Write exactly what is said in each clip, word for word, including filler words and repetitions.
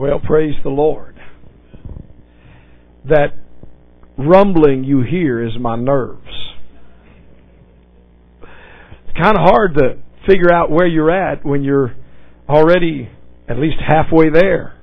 Well, praise the Lord. That rumbling you hear is my nerves. It's kind of hard to figure out where you're at when you're already at least halfway there.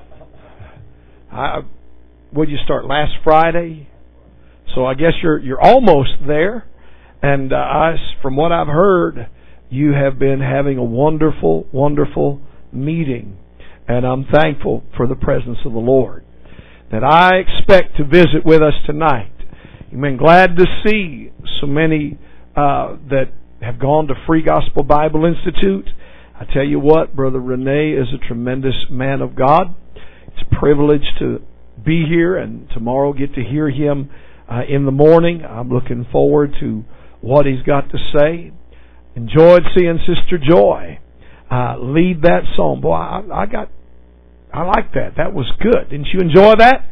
I, would you start last Friday? So I guess you're you're almost there. And uh, I, from what I've heard, you have been having a wonderful, wonderful meeting. And I'm thankful for the presence of the Lord that I expect to visit with us tonight. Amen. Glad to see so many uh, that have gone to Free Gospel Bible Institute. I tell you what, Brother Rene is a tremendous man of God. It's a privilege to be here and tomorrow get to hear him uh, in the morning. I'm looking forward to what he's got to say. Enjoyed seeing Sister Joy uh, lead that song. Boy, I, I got, I like that. That was good. Didn't you enjoy that?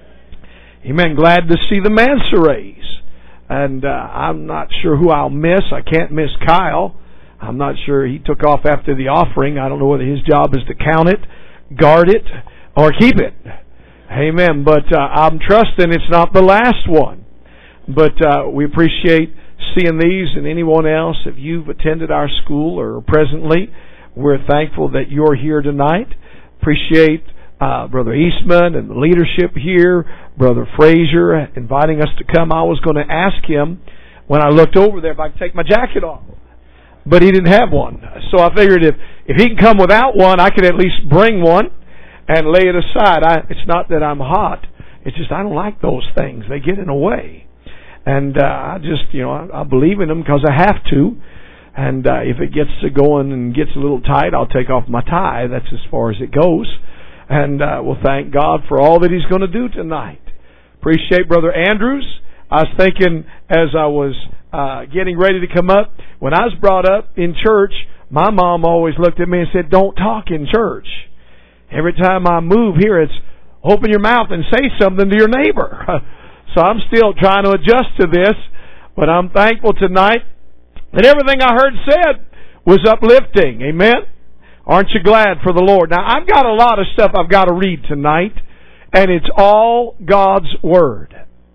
Amen. Glad to see the Mansurays. And uh, I'm not sure who I'll miss. I can't miss Kyle. I'm not sure. He took off after the offering. I don't know whether his job is to count it, guard it, or keep it. Amen. But uh, I'm trusting it's not the last one. But uh, we appreciate seeing these and anyone else. If you've attended our school or presently, we're thankful that you're here tonight. Appreciate uh, Brother Eastman and the leadership here, Brother Frazier inviting us to come. I was going to ask him when I looked over there if I could take my jacket off, but he didn't have one. So I figured if, if he can come without one, I could at least bring one and lay it aside. I, it's not that I'm hot. It's just I don't like those things. They get in the way. And uh, I just, you know, I, I believe in them because I have to. And uh, if it gets to going and gets a little tight, I'll take off my tie. That's as far as it goes. And uh, we'll thank God for all that He's going to do tonight. Appreciate Brother Andrews. I was thinking as I was uh, getting ready to come up, when I was brought up in church, my mom always looked at me and said, "Don't talk in church." Every time I move here, it's open your mouth and say something to your neighbor. So I'm still trying to adjust to this, but I'm thankful tonight that everything I heard said was uplifting. Amen? Aren't you glad for the Lord? Now, I've got a lot of stuff I've got to read tonight, and it's all God's Word.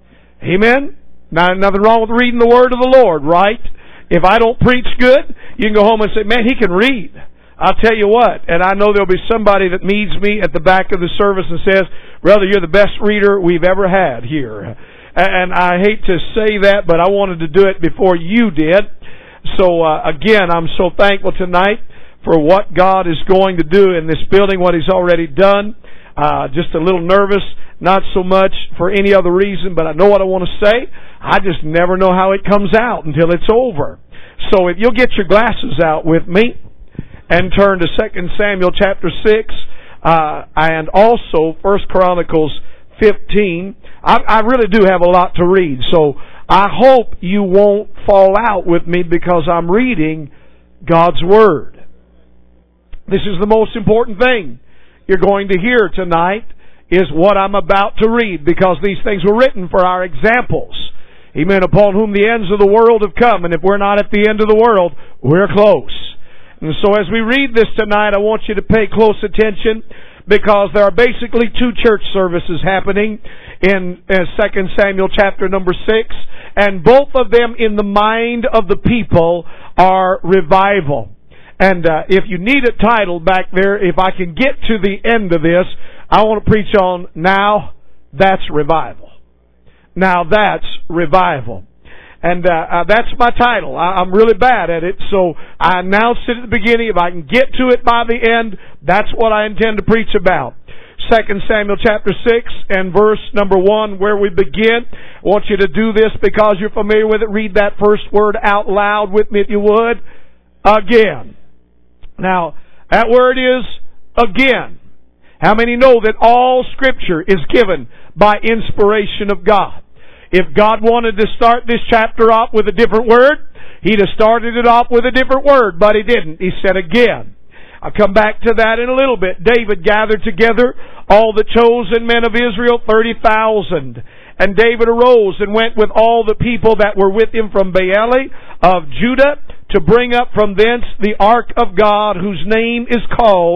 Amen? Now, nothing wrong with reading the Word of the Lord, right? If I don't preach good, you can go home and say, "Man, he can read." I'll tell you what, and I know there'll be somebody that meets me at the back of the service and says, "Brother, you're the best reader we've ever had here." And I hate to say that, but I wanted to do it before you did. So uh, again, I'm so thankful tonight for what God is going to do in this building, what He's already done. Uh, just a little nervous, not so much for any other reason, but I know what I want to say. I just never know how it comes out until it's over. So if you'll get your glasses out with me and turn to Second Samuel chapter six, uh, and also First Chronicles fifteen. I, I really do have a lot to read, so I hope you won't fall out with me because I'm reading God's Word. This is the most important thing you're going to hear tonight is what I'm about to read, because these things were written for our examples. Amen. Upon whom the ends of the world have come, and if we're not at the end of the world, we're close. And so as we read this tonight, I want you to pay close attention, because there are basically two church services happening in Second Samuel chapter number six, and both of them in the mind of the people are revival. And uh, if you need a title back there, if I can get to the end of this, I want to preach on Now That's Revival. Now That's Revival. And uh, uh, that's my title. I, I'm really bad at it, so I announced it at the beginning. If I can get to it by the end, that's what I intend to preach about. Second Samuel chapter six and verse number one, where we begin. I want you to do this because you're familiar with it. Read that first word out loud with me if you would. Again. Now, that word is again. How many know that all Scripture is given by inspiration of God? If God wanted to start this chapter off with a different word, He'd have started it off with a different word, but He didn't. He said again. I'll come back to that in a little bit. David gathered together all the chosen men of Israel, thirty thousand. And David arose and went with all the people that were with him from Baale of Judah to bring up from thence the ark of God, whose name is called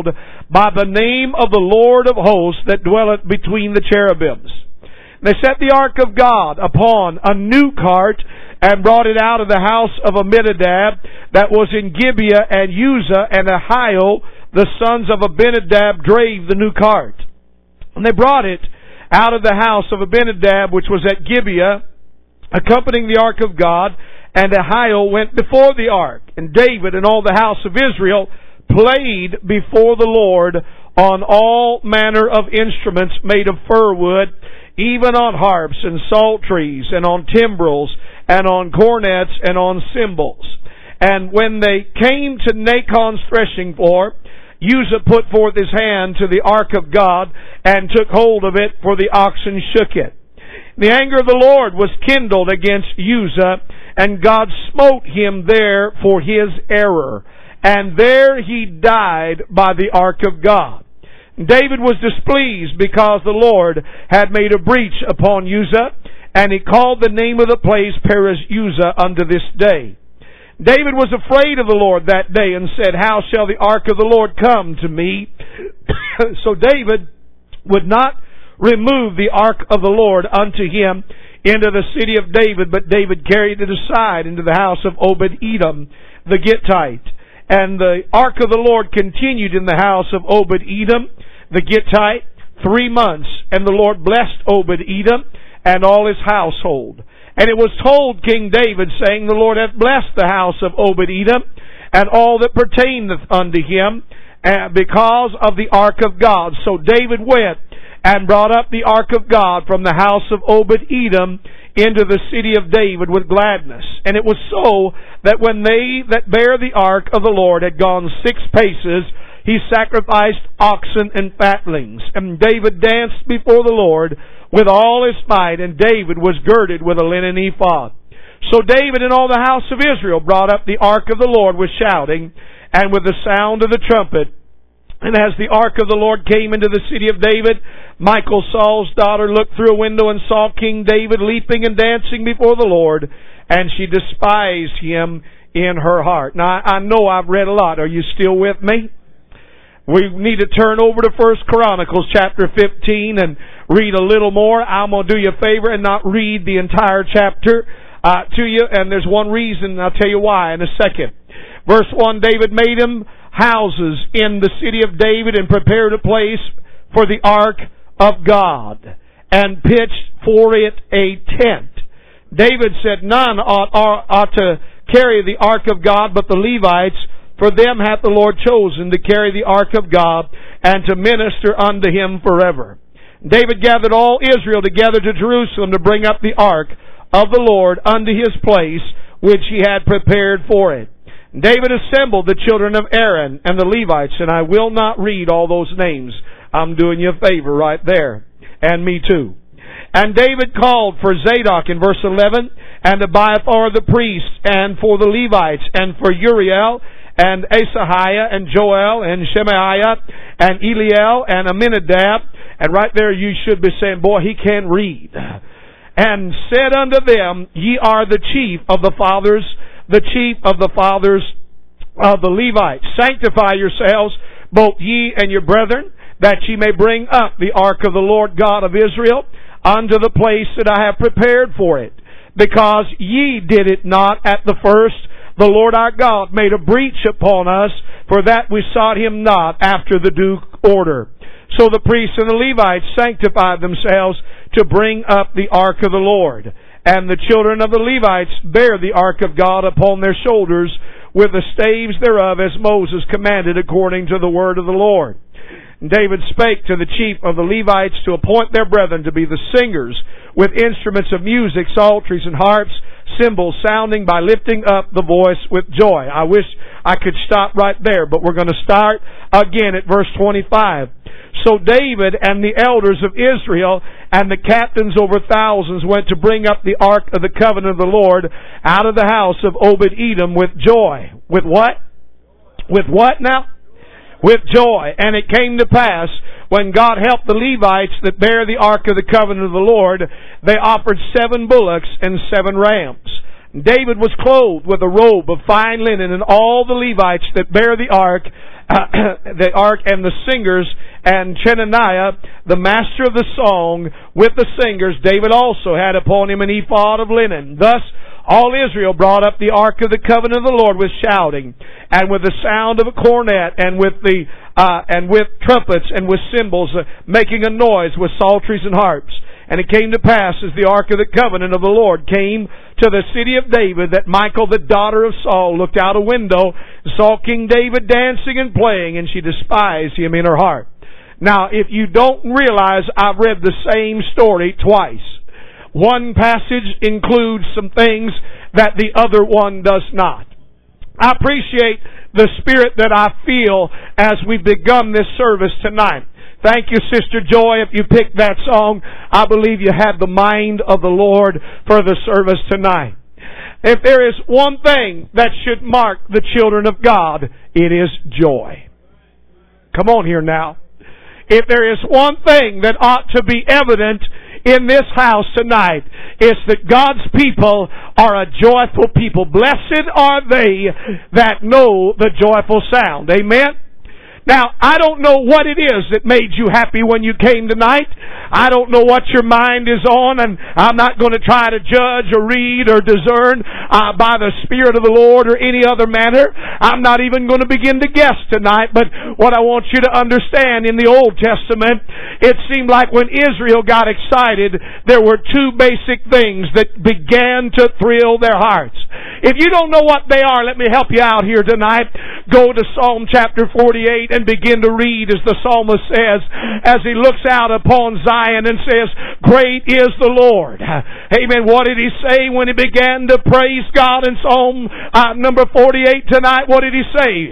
by the name of the Lord of hosts that dwelleth between the cherubims. They set the ark of God upon a new cart and brought it out of the house of Abinadab that was in Gibeah, and Uzzah and Ahio, the sons of Abinadab, drave the new cart. And they brought it out of the house of Abinadab, which was at Gibeah, accompanying the ark of God, and Ahio went before the ark. And David and all the house of Israel played before the Lord on all manner of instruments made of fir wood, even on harps and psalteries, and on timbrels, and on cornets, and on cymbals. And when they came to Nachon's threshing floor, Uzzah put forth his hand to the ark of God, and took hold of it, for the oxen shook it. The anger of the Lord was kindled against Uzzah, and God smote him there for his error. And there he died by the ark of God. David was displeased because the Lord had made a breach upon Uzzah, and he called the name of the place Perez Uzzah unto this day. David was afraid of the Lord that day, and said, How shall the ark of the Lord come to me? So David would not remove the ark of the Lord unto him into the city of David, but David carried it aside into the house of Obed-Edom the Gittite. And the ark of the Lord continued in the house of Obed-Edom the Gittite three months, and the Lord blessed Obed-Edom and all his household. And it was told King David, saying, The Lord hath blessed the house of Obed-Edom and all that pertaineth unto him, because of the ark of God. So David went and brought up the ark of God from the house of Obed-Edom into the city of David with gladness. And it was so that when they that bare the ark of the Lord had gone six paces, he sacrificed oxen and fatlings. And David danced before the Lord with all his might, and David was girded with a linen ephod. So David and all the house of Israel brought up the ark of the Lord with shouting, and with the sound of the trumpet. And as the ark of the Lord came into the city of David, Michal, Saul's daughter, looked through a window and saw King David leaping and dancing before the Lord, and she despised him in her heart. Now, I know I've read a lot. Are you still with me? We need to turn over to First Chronicles chapter fifteen and read a little more. I'm going to do you a favor and not read the entire chapter uh, to you, and there's one reason, and I'll tell you why in a second. Verse one, David made him houses in the city of David and prepared a place for the ark of God and pitched for it a tent. David said, None ought, ought, ought to carry the ark of God but the Levites, for them hath the Lord chosen to carry the ark of God and to minister unto him forever. David gathered all Israel together to Jerusalem to bring up the ark of the Lord unto his place, which he had prepared for it. David assembled the children of Aaron and the Levites, and I will not read all those names. I'm doing you a favor right there. And me too. And David called for Zadok in verse eleven, and Abiathar the priest, and for the Levites, and for Uriel, and Asahiah, and Joel, and Shemaiah, and Eliel, and Aminadab. And right there you should be saying, boy, he can't read. And said unto them, Ye are the chief of the fathers, the chief of the fathers of the Levites. Sanctify yourselves, both ye and your brethren, that ye may bring up the ark of the Lord God of Israel unto the place that I have prepared for it. Because ye did it not at the first, the Lord our God made a breach upon us, for that we sought him not after the due order. So the priests and the Levites sanctified themselves to bring up the ark of the Lord. And the children of the Levites bare the ark of God upon their shoulders with the staves thereof, as Moses commanded according to the word of the Lord. And David spake to the chief of the Levites to appoint their brethren to be the singers with instruments of music, psalteries and harps, cymbals, sounding by lifting up the voice with joy. I wish I could stop right there, but we're going to start again at verse twenty-five. So David and the elders of Israel and the captains over thousands went to bring up the ark of the covenant of the Lord out of the house of Obed-Edom with joy. With what? With what now? With joy. And it came to pass, when God helped the Levites that bear the ark of the covenant of the Lord, they offered seven bullocks and seven rams. David was clothed with a robe of fine linen, and all the Levites that bear the ark, uh, the ark and the singers, and Chenaniah, the master of the song, with the singers, David also had upon him an ephod of linen. Thus all Israel brought up the ark of the covenant of the Lord with shouting, and with the sound of a cornet, and with the uh, and with trumpets, and with cymbals, uh, making a noise with psalteries and harps. And it came to pass, as the ark of the covenant of the Lord came to the city of David, that Michal, the daughter of Saul, looked out a window, and saw King David dancing and playing, and she despised him in her heart. Now, if you don't realize, I've read the same story twice. One passage includes some things that the other one does not. I appreciate the spirit that I feel as we've begun this service tonight. Thank you, Sister Joy. If you picked that song, I believe you had the mind of the Lord for the service tonight. If there is one thing that should mark the children of God, it is joy. Come on here now. If there is one thing that ought to be evident in this house tonight, it's that God's people are a joyful people. Blessed are they that know the joyful sound. Amen? Now, I don't know what it is that made you happy when you came tonight. I don't know what your mind is on, and I'm not going to try to judge or read or discern uh, by the Spirit of the Lord or any other manner. I'm not even going to begin to guess tonight, but what I want you to understand, in the Old Testament, it seemed like when Israel got excited, there were two basic things that began to thrill their hearts. If you don't know what they are, let me help you out here tonight. Go to Psalm chapter forty-eight and begin to read, as the psalmist says, as he looks out upon Zion and says, "Great is the Lord." Amen. What did he say when he began to praise God in Psalm uh, number forty-eight tonight? What did he say?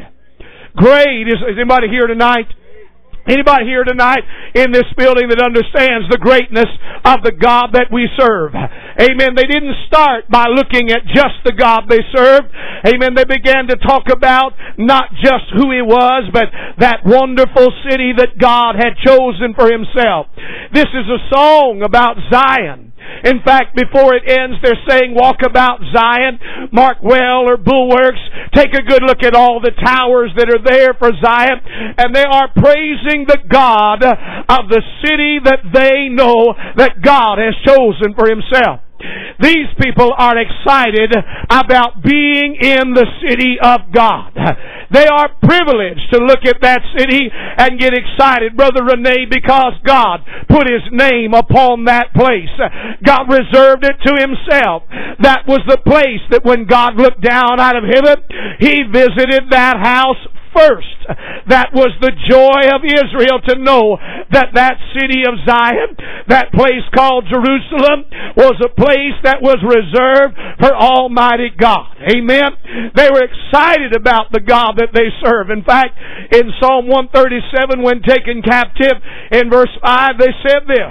Great is, is anybody here tonight? Anybody here tonight in this building that understands the greatness of the God that we serve? Amen. They didn't start by looking at just the God they served. Amen. They began to talk about not just who He was, but that wonderful city that God had chosen for Himself. This is a song about Zion. In fact, before it ends, they're saying, "Walk about Zion, mark well or bulwarks." Take a good look at all the towers that are there for Zion. And they are praising the God of the city that they know that God has chosen for Himself. These people are excited about being in the city of God. They are privileged to look at that city and get excited, Brother Renee, because God put His name upon that place. God reserved it to Himself. That was the place that when God looked down out of heaven, He visited that house first. That was the joy of Israel, to know that that city of Zion, that place called Jerusalem, was a place that was reserved for Almighty God. Amen. They were excited about the God that they serve. In fact, in Psalm one thirty-seven, when taken captive, in verse five, they said this: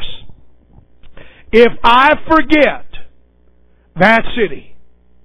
"If I forget that city,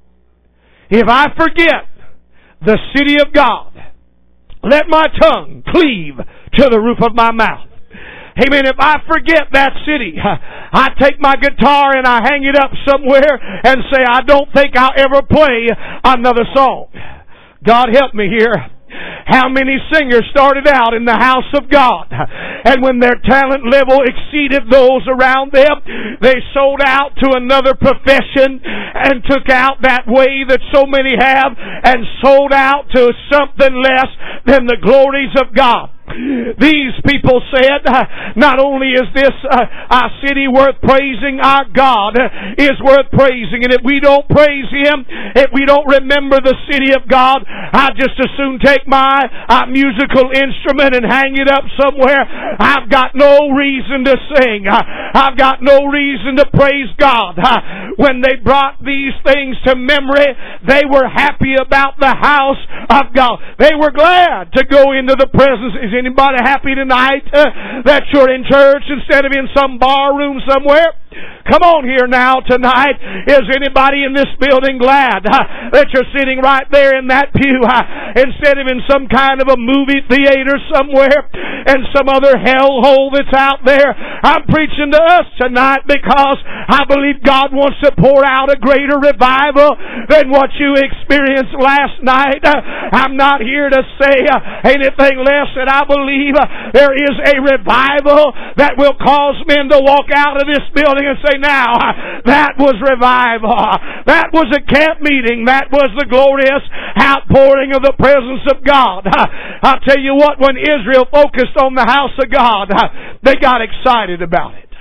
if I forget the city of God, let my tongue cleave to the roof of my mouth." Amen. If I forget that city, I take my guitar and I hang it up somewhere and say, "I don't think I'll ever play another song." God help me here. How many singers started out in the house of God, and when their talent level exceeded those around them, they sold out to another profession and took out that way that so many have, and sold out to something less than the glories of God. These people said, not only is this uh, our city worth praising, our God is worth praising. And if we don't praise Him, if we don't remember the city of God, I'd just as soon take my uh, musical instrument and hang it up somewhere. I've got no reason to sing. I've got no reason to praise God. When they brought these things to memory, they were happy about the house of God. They were glad to go into the presence. Is anybody happy tonight uh, that you're in church instead of in some bar room somewhere? Come on here now tonight. Is anybody in this building glad uh, that you're sitting right there in that pew uh, instead of in some kind of a movie theater somewhere and some other hellhole that's out there? I'm preaching to us tonight because I believe God wants to pour out a greater revival than what you experienced last night. Uh, I'm not here to say uh, anything less than I believe uh, there is a revival that will cause men to walk out of this building and say, now, that was revival. That was a camp meeting. That was the glorious outpouring of the presence of God. I'll tell you what, when Israel focused on the house of God, they got excited about it.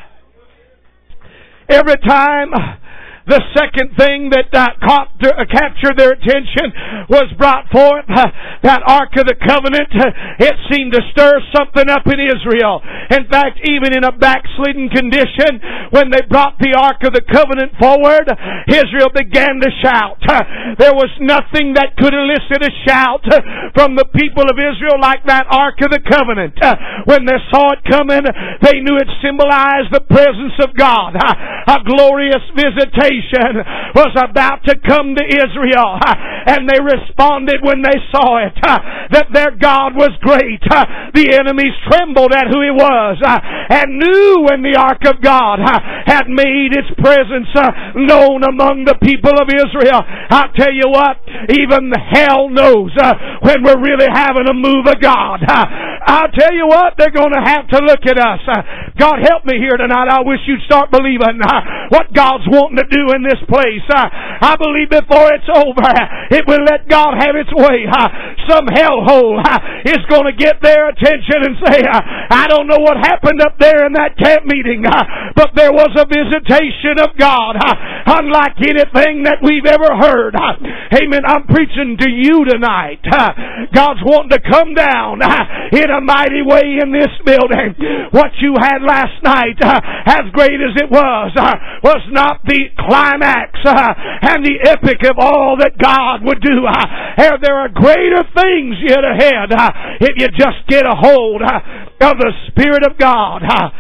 Every time the second thing that uh, caught, uh, captured their attention was brought forth, uh, that Ark of the Covenant. Uh, it seemed to stir something up in Israel. In fact, even in a backslidden condition, when they brought the Ark of the Covenant forward, Israel began to shout. Uh, there was nothing that could elicit a shout uh, from the people of Israel like that Ark of the Covenant. Uh, when they saw it coming, they knew it symbolized the presence of God. Uh, a glorious visitation was about to come to Israel, and they responded when they saw it that their God was great. The enemies trembled at who He was and knew when the Ark of God had made its presence known among the people of Israel. I'll tell you what, even hell knows when we're really having a move of God. I'll tell you what, they're going to have to look at us. God help me here tonight. I wish you'd start believing what God's wanting to do in this place. Uh, I believe before it's over, it will let God have its way. Uh, some hellhole uh, is going to get their attention and say, uh, I don't know what happened up there in that camp meeting, uh, but there was a visitation of God uh, unlike anything that we've ever heard. Uh, amen. I'm preaching to you tonight. Uh, God's wanting to come down uh, in a mighty way in this building. What you had last night, uh, as great as it was, uh, was not the climax uh, and the epic of all that God would do. Uh, there are greater things yet ahead uh, if you just get a hold uh, of the Spirit of God. Uh,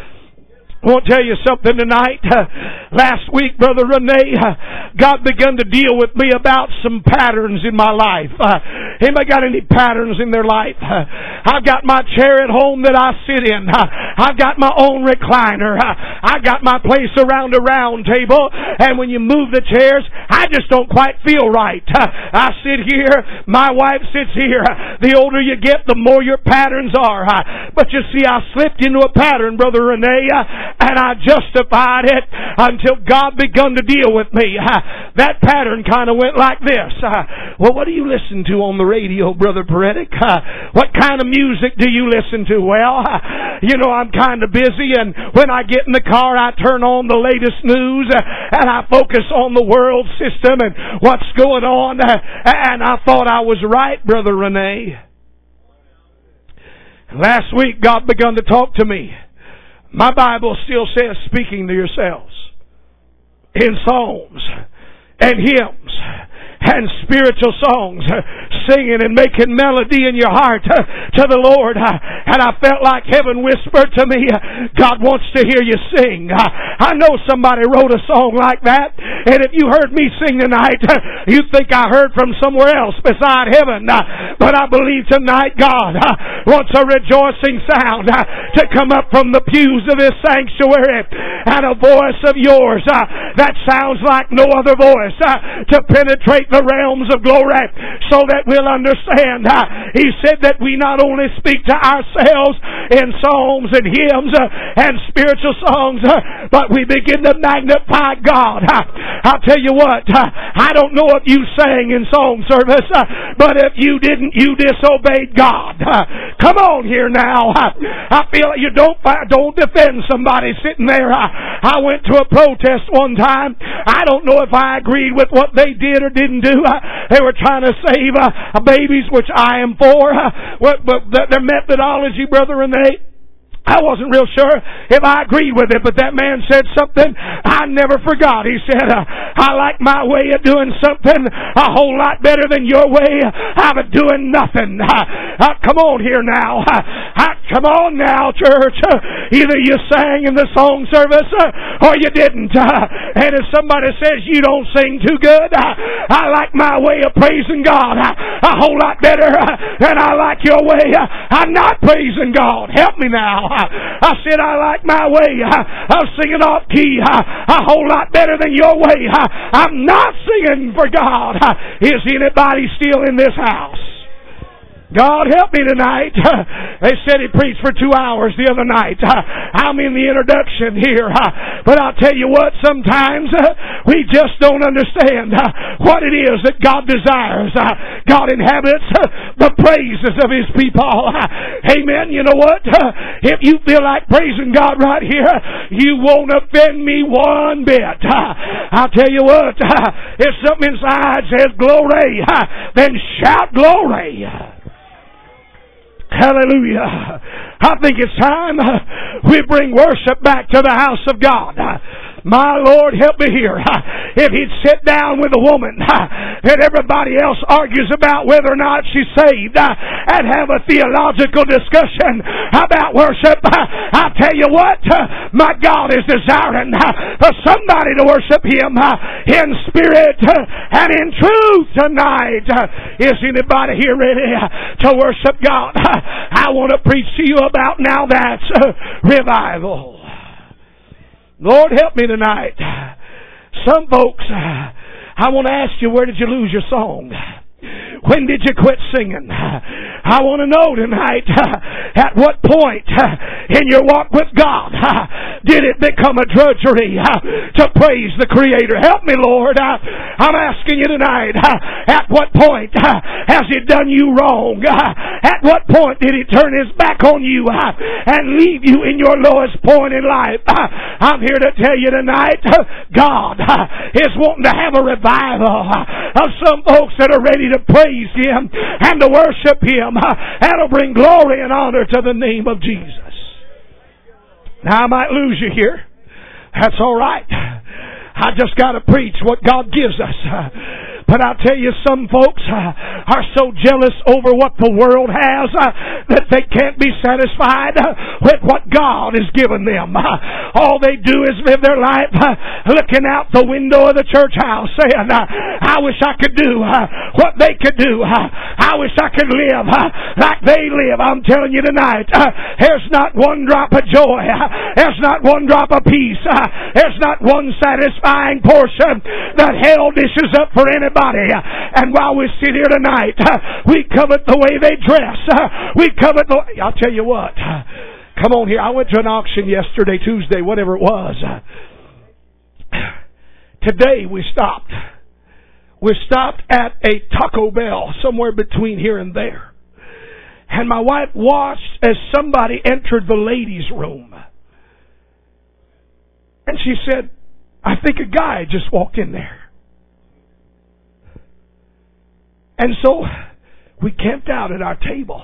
I want to tell you something tonight. Uh, last week, Brother Renee, uh, God began to deal with me about some patterns in my life. Uh, anybody got any patterns in their life? Uh, I've got my chair at home that I sit in. Uh, I've got my own recliner. Uh, I got my place around a round table. And when you move the chairs, I just don't quite feel right. Uh, I sit here. My wife sits here. The older you get, the more your patterns are. Uh, but you see, I slipped into a pattern, Brother Renee. Uh, And I justified it until God begun to deal with me. Uh, that pattern kind of went like this. Uh, well, what do you listen to on the radio, Brother Paretic? Uh, what kind of music do you listen to? Well, uh, you know, I'm kind of busy, and when I get in the car, I turn on the latest news, uh, and I focus on the world system and what's going on. Uh, and I thought I was right, Brother Renee. Last week, God begun to talk to me. My Bible still says, speaking to yourselves in psalms and hymns and spiritual songs, singing and making melody in your heart to the Lord. And I felt like heaven whispered to me, God wants to hear you sing. I know somebody wrote a song like that, and if you heard me sing tonight, you'd think I heard from somewhere else beside heaven. But I believe tonight God wants a rejoicing sound to come up from the pews of this sanctuary, and a voice of yours that sounds like no other voice to penetrate the realms of glory, so that we'll understand. Uh, he said that we not only speak to ourselves in psalms and hymns uh, and spiritual songs, uh, but we begin to magnify God. Uh, I'll tell you what, uh, I don't know if you sang in song service, uh, but if you didn't, you disobeyed God. Uh, come on here now. Uh, I feel like you don't don't defend somebody sitting there. Uh, I went to a protest one time. I don't know if I agreed with what they did or didn't do. Uh, they were trying to save uh, babies, which I am for. Uh, but, but their methodology, Brother Renee, I wasn't real sure if I agreed with it, but that man said something I never forgot. He said, uh, I like my way of doing something a whole lot better than your way of doing nothing. Uh, uh, come on here now. Uh, uh, come on now, church. Uh, Either you sang in the song service or you didn't. And if somebody says you don't sing too good, I like my way of praising God a whole lot better than I like your way. I'm not praising God. Help me now. I said I like my way of singing off key a whole lot better than your way. I'm not singing for God. Is anybody still in this house? God help me tonight. They said he preached for two hours the other night. I'm in the introduction here. But I'll tell you what, sometimes we just don't understand what it is that God desires. God inhabits the praises of His people. Amen. You know what? If you feel like praising God right here, you won't offend me one bit. I'll tell you what, if something inside says glory, then shout glory. Hallelujah. I think it's time we bring worship back to the house of God. My Lord, help me here. If He'd sit down with a woman that everybody else argues about whether or not she's saved and have a theological discussion about worship, I'll tell you what, my God is desiring for somebody to worship Him in spirit and in truth tonight. Is anybody here ready to worship God? I want to preach to you about now that's revival. Lord, help me tonight. Some folks, I want to ask you, where did you lose your song? When did you quit singing? I want to know tonight, at what point in your walk with God did it become a drudgery to praise the Creator? Help me, Lord. I'm asking you tonight, at what point has He done you wrong? At what point did He turn His back on you and leave you in your lowest point in life? I'm here to tell you tonight, God is wanting to have a revival of some folks that are ready to praise Him and to worship Him and to bring glory and honor to the name of Jesus. Now I might lose you here. That's all right. I just got to preach what God gives us. But I'll tell you, some folks are so jealous over what the world has that they can't be satisfied with what God has given them. All they do is live their life looking out the window of the church house saying, I wish I could do what they could do. I wish I could live like they live. I'm telling you tonight, there's not one drop of joy. There's not one drop of peace. There's not one satisfying portion that hell dishes up for anybody. And while we sit here tonight, we covet the way they dress. We covet the... I'll tell you what. Come on here. I went to an auction yesterday, Tuesday, whatever it was. Today we stopped. We stopped at a Taco Bell somewhere between here and there. And my wife watched as somebody entered the ladies' room. And she said, I think a guy just walked in there. And so we camped out at our table.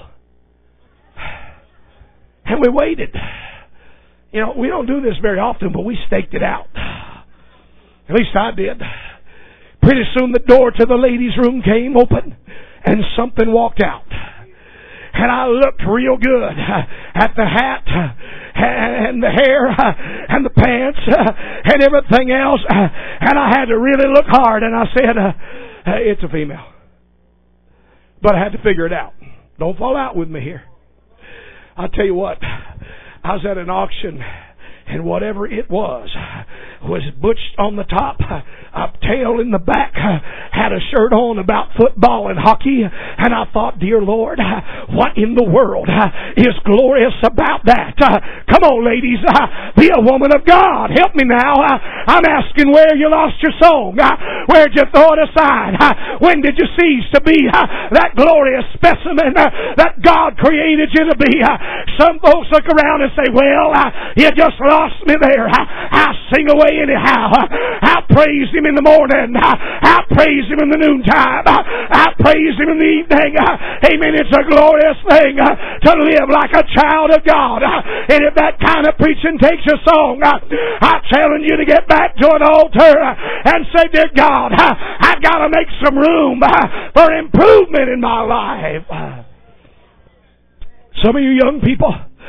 And we waited. You know, we don't do this very often, but we staked it out. At least I did. Pretty soon the door to the ladies' room came open and something walked out. And I looked real good at the hat and the hair and the pants and everything else. And I had to really look hard, and I said, uh, it's a female. But I had to figure it out. Don't fall out with me here. I'll tell you what. I was at an auction, and whatever it was was butched on the top, a tail in the back, had a shirt on about football and hockey, and I thought, dear Lord, what in the world is glorious about that? Come on, ladies, be a woman of God. Help me now. I'm asking where you lost your song. Where'd you throw it aside? When did you cease to be that glorious specimen that God created you to be? Some folks look around and say, well, you just lost me there. I'll sing away anyhow. I'll praise Him in the morning. I'll praise Him in the noontime. I'll praise Him in the evening. Amen. It's a glorious thing to live like a child of God. And if that kind of preaching takes your song, I challenge you to get back to an altar and say, dear God, I've got to make some room for improvement in my life. Some of you young people,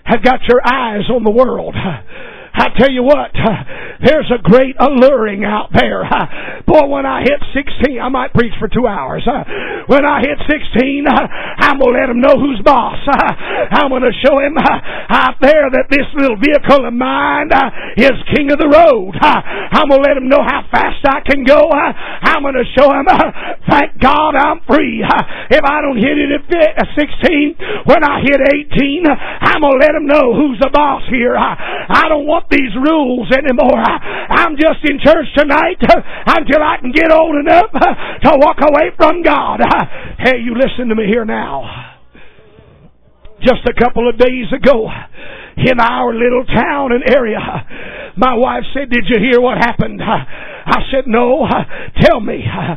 have got your eyes on the world. I tell you what, there's a great alluring out there. Boy, when I hit sixteen, I might preach for two hours. When I hit sixteen, I'm going to let him know who's boss. I'm going to show him out there that this little vehicle of mine is king of the road. I'm going to let him know how fast I can go. I'm going to show him, thank God I'm free. If I don't hit it at sixteen, when I hit eighteen, I'm going to let him know who's the boss here. I don't want these rules anymore. I'm just in church tonight until I can get old enough to walk away from God. Hey, you listen to me here now. Just a couple of days ago, in our little town and area, my wife said, "Did you hear what happened?" I said, "No." "Tell me."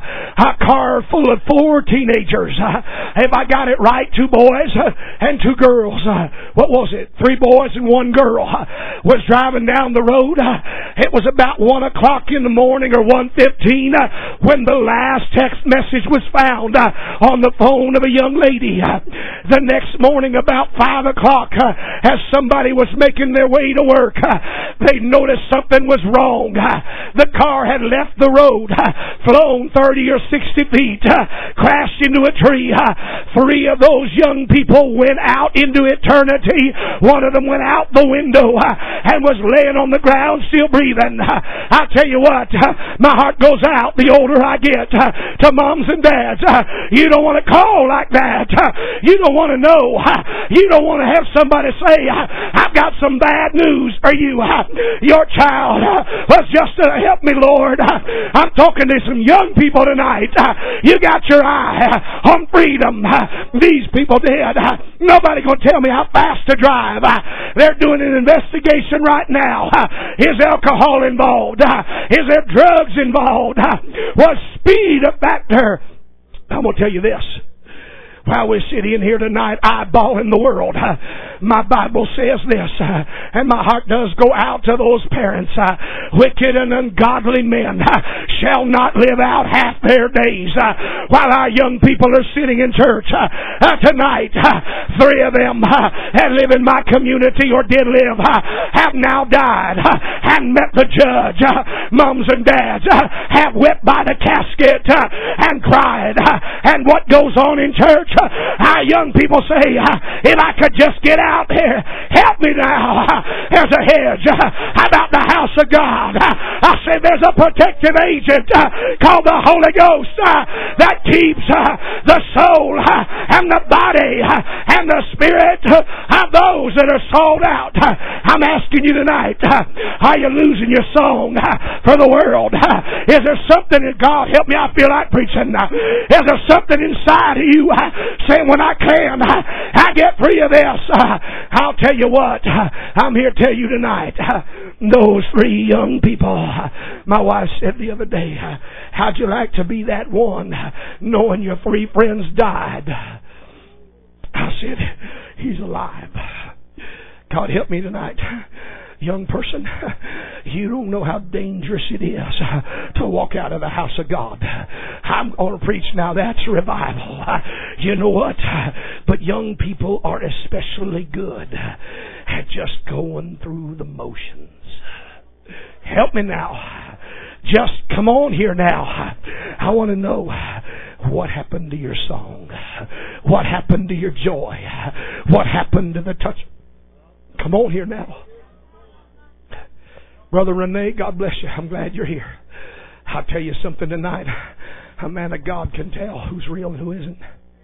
A car full of four teenagers. If I got it right, two boys and two girls. What was it? Three boys and one girl. Was driving down the road. It was about one o'clock in the morning or one fifteen when the last text message was found on the phone of a young lady. The next morning about five o'clock, as somebody was making their way to work, they noticed something was wrong. The car had left the road, flown thirty or sixty feet, crashed into a tree. Three of those young people went out into eternity. One of them went out the window and was laying on the ground still breathing. I tell you what, my heart goes out the older I get to moms and dads. You don't want to call like that. You don't want to know. You don't want to have somebody say, "I've got some bad news for you. Your child was just to help me, Lord." I'm talking to some young people tonight. You got your eye on freedom. These people did. Nobody going to tell me how fast to drive. They're doing an investigation right now. Is alcohol involved? Is there drugs involved? Was speed a factor? I'm going to tell you this. While we're sitting here tonight eyeballing the world, my Bible says this, and my heart does go out to those parents. Wicked and ungodly men shall not live out half their days. While our young people are sitting in church tonight, three of them that live in my community or did live have now died and met the judge. Moms and dads have wept by the casket and cried. And what goes on in church? Our young people say, "If I could just get out there, help me now." There's a hedge about the house of God. I say there's a protective agent called the Holy Ghost that keeps the soul and the body and the spirit of those that are sold out. I'm asking you tonight, are you losing your song for the world? Is there something that God help me? I feel like preaching. Is there something inside of you saying, "When I can, I get free of this"? I'll tell you what, I'm here to tell you tonight, those three young people, my wife said the other day, "How'd you like to be that one, knowing your three friends died?" I said, "He's alive." God help me tonight. Young person, you don't know how dangerous it is to walk out of the house of God. I'm going to preach now. That's revival. You know what? But young people are especially good at just going through the motions. Help me now. Just come on here now. I want to know what happened to your song. What happened to your joy? What happened to the touch? Come on here now. Brother Renee, God bless you. I'm glad you're here. I'll tell you something tonight. A man of God can tell who's real and who isn't.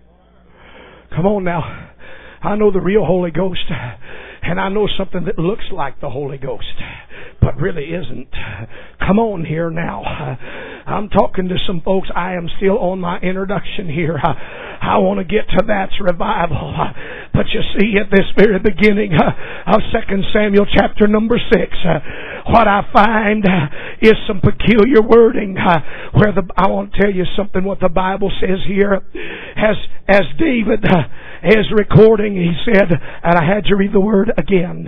Come on now. I know the real Holy Ghost, and I know something that looks like the Holy Ghost, but really isn't. Come on here now. I'm talking to some folks. I am still on my introduction here. I want to get to that's revival. But you see, at this very beginning of Second Samuel chapter number six, what I find is some peculiar wording where the, I want to tell you something what the Bible says here. As, as David is recording, he said, and I had to read the word again.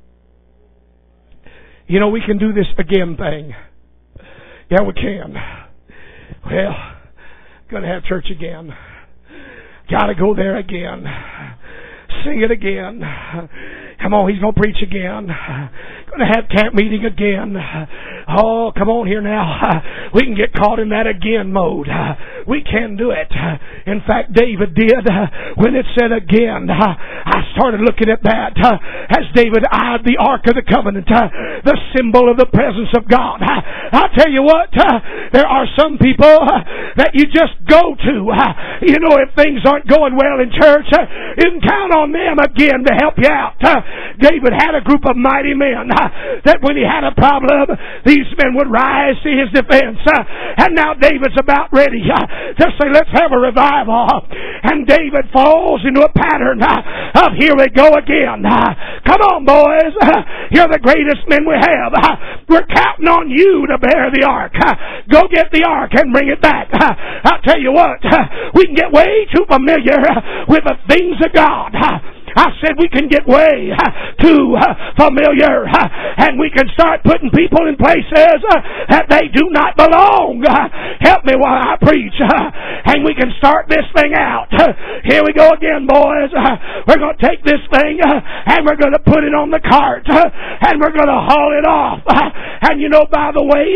You know, we can do this again thing. Yeah, we can. Well, going to have church again. Got to go there again. Sing it again. Come on, he's going to preach again. Going to have camp meeting again. Oh, come on here now. We can get caught in that again mode. We can do it. In fact, David did. When it said again, I started looking at that as David eyed the Ark of the Covenant, the symbol of the presence of God. I'll tell you what, there are some people that you just go to. You know, if things aren't going well in church, you can count on them again to help you out. David had a group of mighty men that when he had a problem, these men would rise to his defense. And now David's about ready to say, let's have a revival. And David falls into a pattern of here we go again. Come on, boys. You're the greatest men we have. We're counting on you to bear the ark. Go get the ark and bring it back. I'll tell you what, we can get way too familiar with the things of God. I said we can get way too familiar and we can start putting people in places that they do not belong. Help me while I preach. And we can start this thing out. Here we go again, boys. We're going to take this thing and we're going to put it on the cart and we're going to haul it off. And you know, by the way,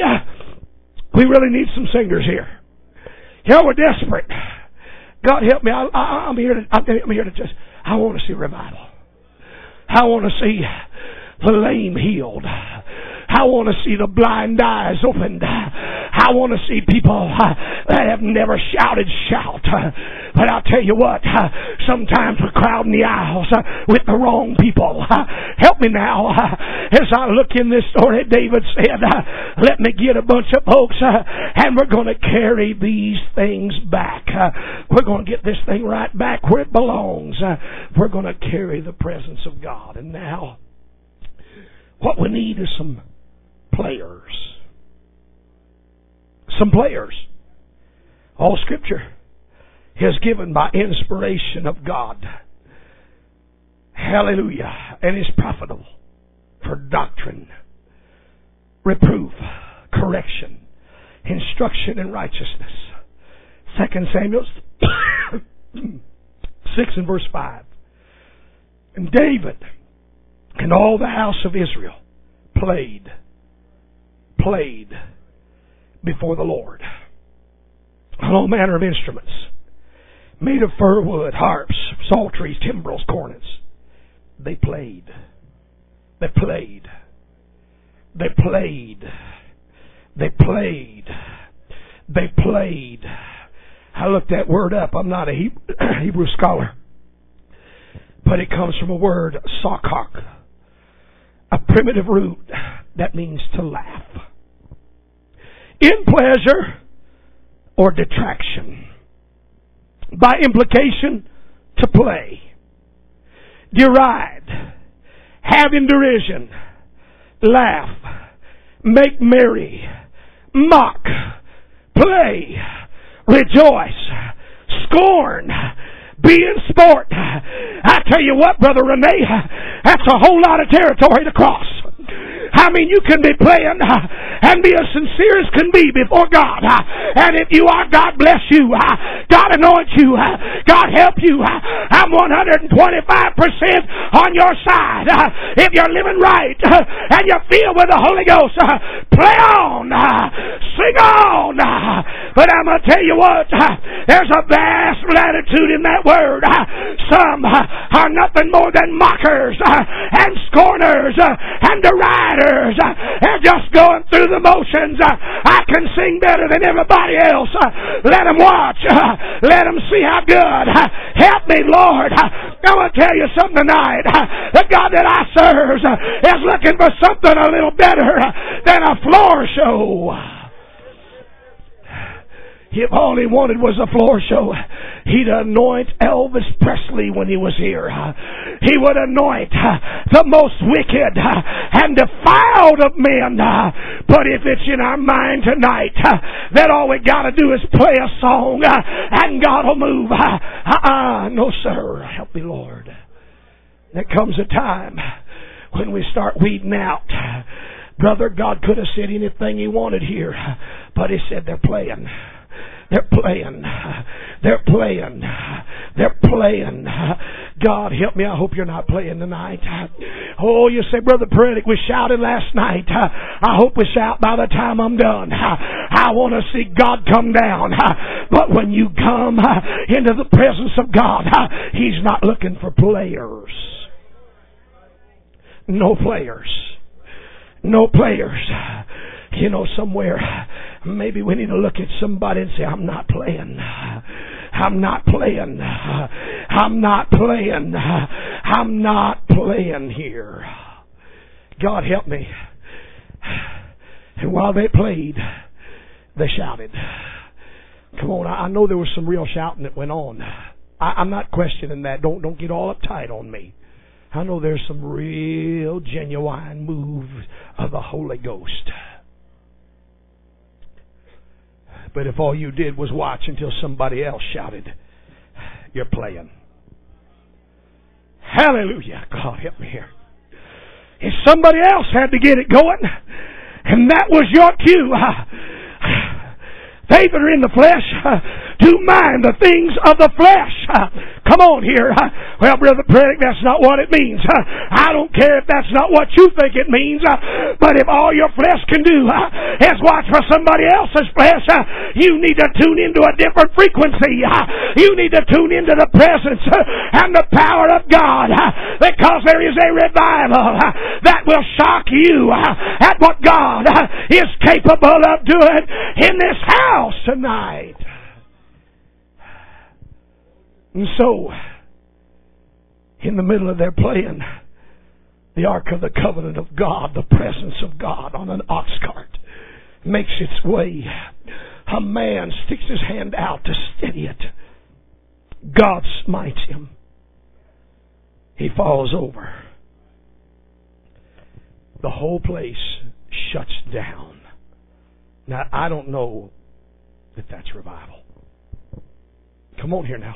we really need some singers here. You know, we're desperate. God help me. I, I, I'm here to, I'm here to just, I want to see revival. I want to see the lame healed. I want to see the blind eyes opened. I want to see people that have never shouted shout. But I'll tell you what, sometimes we're crowding the aisles with the wrong people. Help me now. As I look in this story, David said, let me get a bunch of folks and we're going to carry these things back. We're going to get this thing right back where it belongs. We're going to carry the presence of God. And now, what we need is some players. Some players. All Scripture is given by inspiration of God. Hallelujah. And is profitable for doctrine, reproof, correction, instruction in righteousness. Second Samuel six and verse five. And David and all the house of Israel played, played before the Lord on all manner of instruments, made of fir wood, harps, psalteries, timbrels, cornets. They played. They played. They played. They played. They played. I looked that word up. I'm not a Hebrew scholar. But it comes from a word, sakak, a primitive root that means to laugh. In pleasure or detraction. By implication, to play. Deride. Have in derision. Laugh. Make merry. Mock. Play. Rejoice. Scorn. Be in sport. I tell you what, Brother Renee, that's a whole lot of territory to cross. I mean, you can be playing and be as sincere as can be before God. And if you are, God bless you. God anoint you. God help you. I'm one hundred twenty-five percent on your side. If you're living right and you're filled with the Holy Ghost, play on. Sing on. But I'm going to tell you what, there's a vast latitude in that word. Some are nothing more than mockers and scorners and deriders. They're just going through the motions. I can sing better than everybody else. Let them watch. Let them see how good. Help me, Lord. I'm going to tell you something tonight. The God that I serve is looking for something a little better than a floor show. If all he wanted was a floor show, he'd anoint Elvis Presley when he was here. He would anoint the most wicked and defiled of men. But if it's in our mind tonight that all we got to do is play a song and God will move, uh-uh, no sir, help me Lord. There comes a time when we start weeding out. Brother, God could have said anything he wanted here, but he said they're playing. They're playing. They're playing. They're playing. God help me, I hope you're not playing tonight. Oh, you say, Brother Predick, we shouted last night. I hope we shout by the time I'm done. I want to see God come down. But when you come into the presence of God, He's not looking for players. No players. No players. You know, somewhere, maybe we need to look at somebody and say, I'm not playing. I'm not playing. I'm not playing. I'm not playing here. God help me. And while they played, they shouted. Come on, I know there was some real shouting that went on. I, I'm not questioning that. Don't don't get all uptight on me. I know there's some real genuine move of the Holy Ghost. But if all you did was watch until somebody else shouted, you're playing. Hallelujah. God help me here. If somebody else had to get it going, and that was your cue, they that are in the flesh do mind the things of the flesh. Come on here. Well, Brother Predick, that's not what it means. I don't care if that's not what you think it means. But if all your flesh can do is watch for somebody else's flesh, you need to tune into a different frequency. You need to tune into the presence and the power of God, because there is a revival that will shock you at what God is capable of doing in this house tonight. And so, in the middle of their playing, the Ark of the Covenant of God, the presence of God on an ox cart, makes its way. A man sticks his hand out to steady it. God smites him. He falls over. The whole place shuts down. Now, I don't know that that's revival. Come on here now.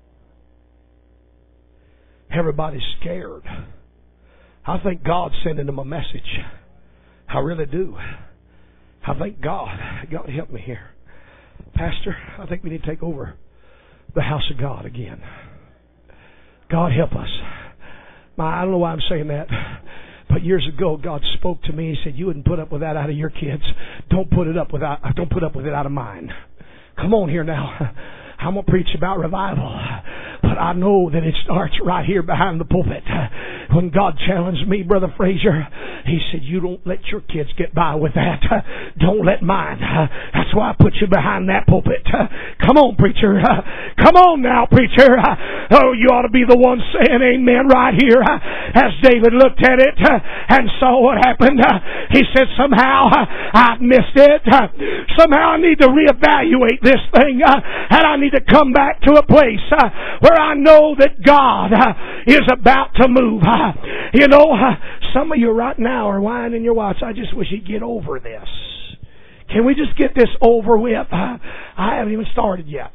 Everybody's scared. I think God's sending them a message. I really do. I thank God. God help me here. Pastor, I think we need to take over the house of God again. God help us. My, I don't know why I'm saying that. But years ago, God spoke to me. He said, "You wouldn't put up with that out of your kids. Don't put it up without. Don't put up with it out of mine." Come on here now. I'm going to preach about revival. But I know that it starts right here behind the pulpit. When God challenged me, Brother Frazier, He said, "You don't let your kids get by with that. Don't let mine." That's why I put you behind that pulpit. Come on, preacher. Come on now, preacher. Oh, you ought to be the one saying amen right here. As David looked at it and saw what happened, he said, somehow I've missed it. Somehow I need to reevaluate this thing. And I need to come back to a place where I know that God is about to move. You know, some of you right now are whining your watch. I just wish you'd get over this. Can we just get this over with? I haven't even started yet.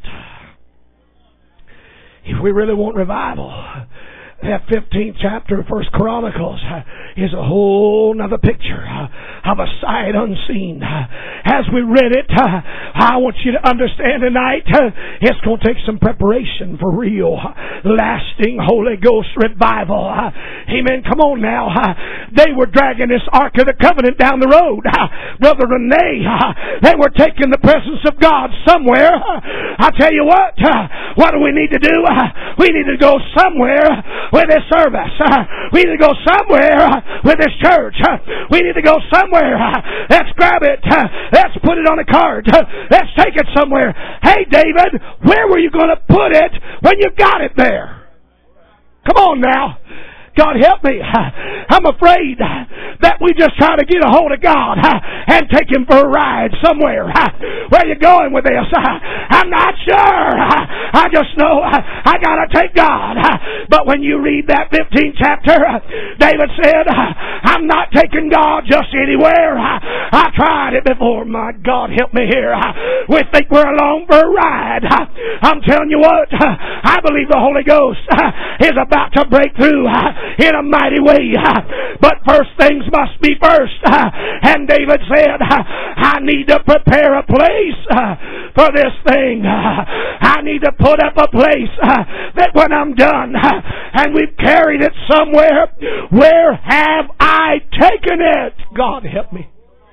If we really want revival, that fifteenth chapter of First Chronicles is a whole nother picture of a sight unseen. As we read it, I want you to understand tonight, it's going to take some preparation for real, lasting Holy Ghost revival. Amen. Come on now. They were dragging this Ark of the Covenant down the road. Brother Renee, they were taking the presence of God somewhere. I tell you what, what do we need to do? We need to go somewhere with this service. We need to go somewhere with this church. We need to go somewhere. Let's grab it. Let's put it on a card. Let's take it somewhere. Hey, David, where were you going to put it when you got it there? Come on now. God help me. I'm afraid that we just try to get a hold of God and take Him for a ride somewhere. Where are you going with this? I'm not sure. I just know I got to take God. But when you read that fifteenth chapter, David said, I'm not taking God just anywhere. I tried it before. My God, help me here. We think we're along for a ride. I'm telling you what, I believe the Holy Ghost is about to break through in a mighty way. But first things must be first. And David said, I need to prepare a place for this thing. I need to put up a place that when I'm done and we've carried it somewhere, where have I taken it? God help me.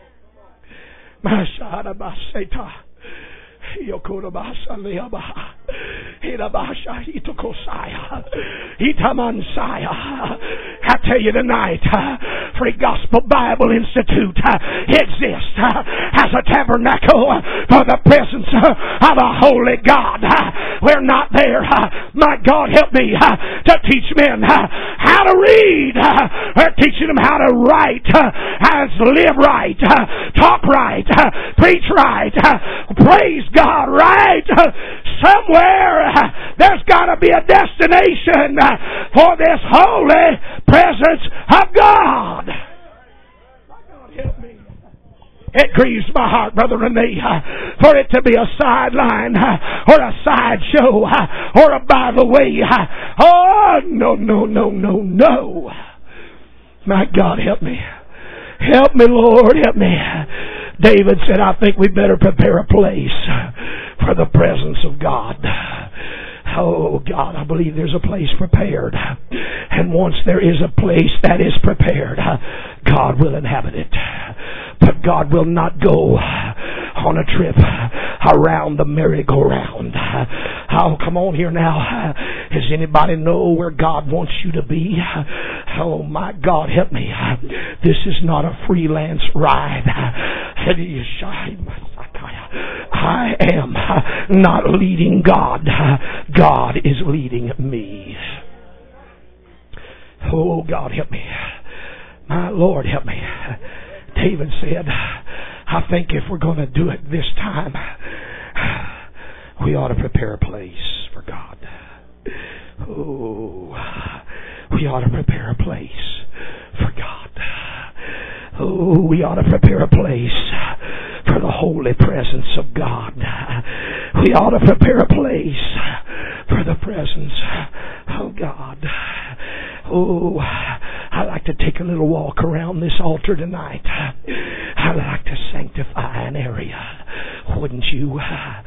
I tell you tonight, Free Gospel Bible Institute exists as a tabernacle for the presence of a holy God. We're not there, my God help me, to teach men how to read. We're teaching them how to write, how to live right, talk right, preach right, praise God right. Somewhere there's got to be a destination for this holy presence of God. My God, help me. It grieves my heart, Brother Renee, for it to be a sideline or a sideshow or a by the way. Oh, no, no, no, no, no. My God, help me. Help me, Lord, help me. David said, I think we better prepare a place for the presence of God. Oh, God, I believe there's a place prepared. And once there is a place that is prepared, God will inhabit it. But God will not go on a trip around the merry-go-round. Oh, come on here now. Does anybody know where God wants you to be? Oh, my God, help me. This is not a freelance ride. I am not leading God. God is leading me. Oh, God, help me. My Lord, help me. David said, I think if we're going to do it this time, we ought to prepare a place for God. Oh, we ought to prepare a place for God. Oh, we ought to prepare a place for the holy presence of God. We ought to prepare a place for the presence of God. Oh, I like to take a little walk around this altar tonight. I like to sanctify an area, wouldn't you?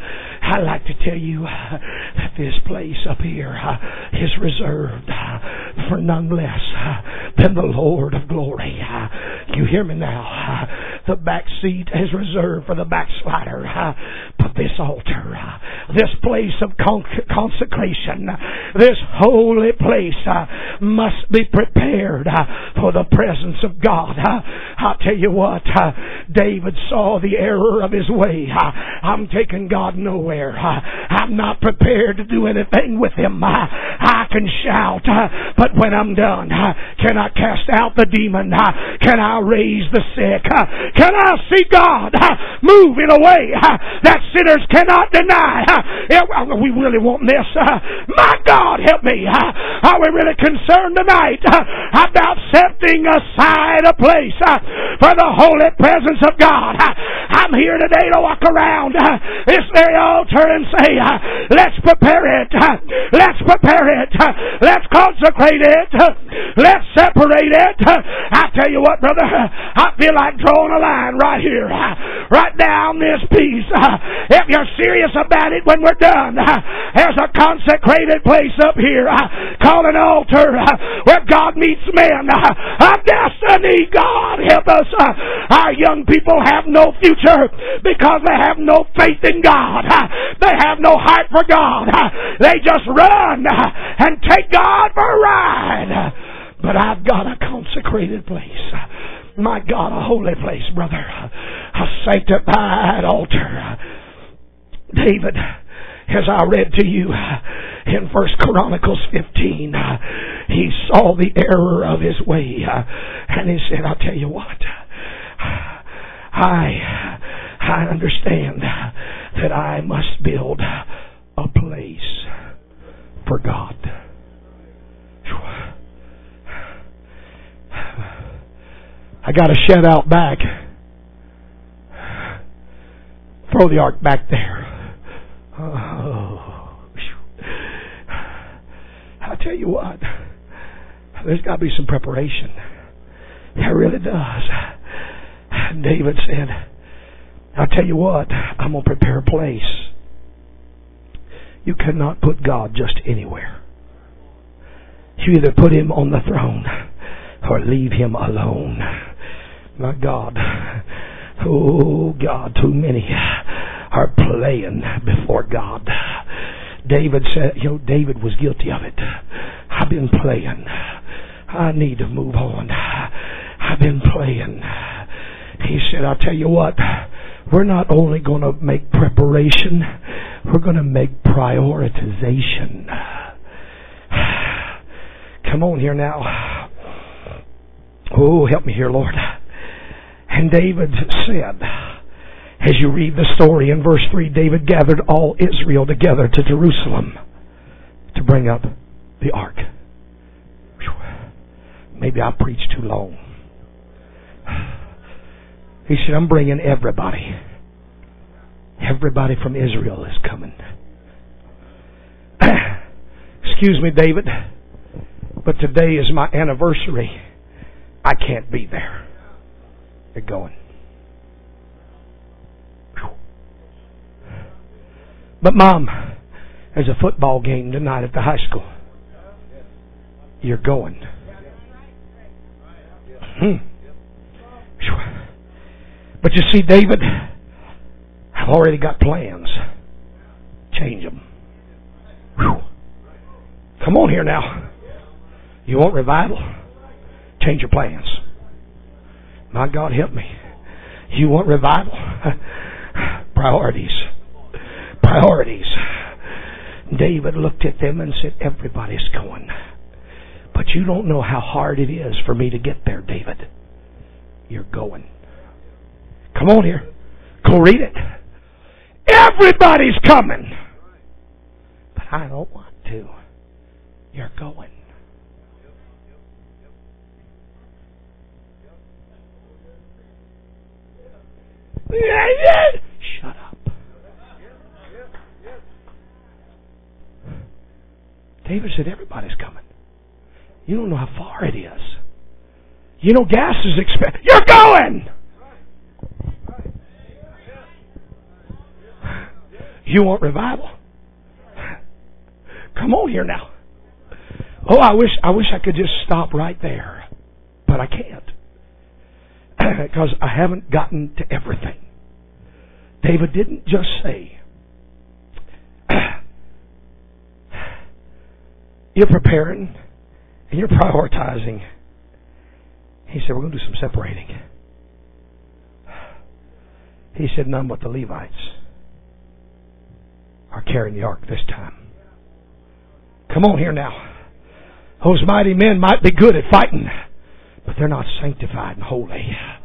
I like to tell you that this place up here is reserved for none less than the Lord of glory. You hear me now? The back seat is reserved for the backslider. But this altar, this place of consecration, this holy place must be prepared for the presence of God. I'll tell you what, David saw the error of his way. I'm taking God nowhere. I'm not prepared to do anything with Him. I can shout, but when I'm done, can I cast out the demon? Can I raise the sick? Can I see God move in a way that sinners cannot deny? We really want this. My God, help me. Are we really concerned tonight about setting aside a place for the holy presence of God? I'm here today to walk around this very altar and say, let's prepare it. Let's prepare it. Let's consecrate it. Let's separate it. I tell you what, brother, I feel like drawing a line right here, right down this piece. If you're serious about it when we're done, there's a consecrated place up here called an altar where God meets men of destiny. God help us. Our young people have no future because they have no faith in God. They have no heart for God. They just run and take God for a ride. But I've got a consecrated place. My God, a holy place, brother. A sanctified altar. David, as I read to you in First Chronicles fifteen, he saw the error of his way. And he said, I'll tell you what. I, I understand that I must build a place for God. I got to shout out back. throw the ark back there. Oh, I tell you what, there's got to be some preparation. There really does. David said, I'll tell you what, I'm going to prepare a place. You cannot put God just anywhere. You either put Him on the throne or leave Him alone. My God. Oh God, too many are playing before God. David said, you know, David was guilty of it. I've been playing. I need to move on. I've been playing. He said, I'll tell you what, we're not only going to make preparation, we're going to make prioritization. Come on here now. Oh, help me here, Lord. And David said, as you read the story in verse three, David gathered all Israel together to Jerusalem to bring up the ark. Maybe I preached too long. He said, I'm bringing everybody. Everybody from Israel is coming. Excuse me, David, but today is my anniversary. I can't be there. You're going. But Mom, there's a football game tonight at the high school. You're going. Hmm. But you see, David, I've already got plans. Change them. Whew. Come on here now. You want revival? Change your plans. My God, help me. You want revival? Priorities. Priorities. David looked at them and said, everybody's going. But you don't know how hard it is for me to get there, David. You're going. Come on here. Go read it. Everybody's coming. But I don't want to. You're going. Shut up. David said, everybody's coming. You don't know how far it is. You know gas is expensive. You're going! You want revival? Come on here now. Oh, I wish I wish I could just stop right there. But I can't. Because I haven't gotten to everything. David didn't just say, you're preparing and you're prioritizing. He said, we're going to do some separating. He said, none but the Levites are carrying the ark this time. Come on here now. Those mighty men might be good at fighting, but they're not sanctified and holy.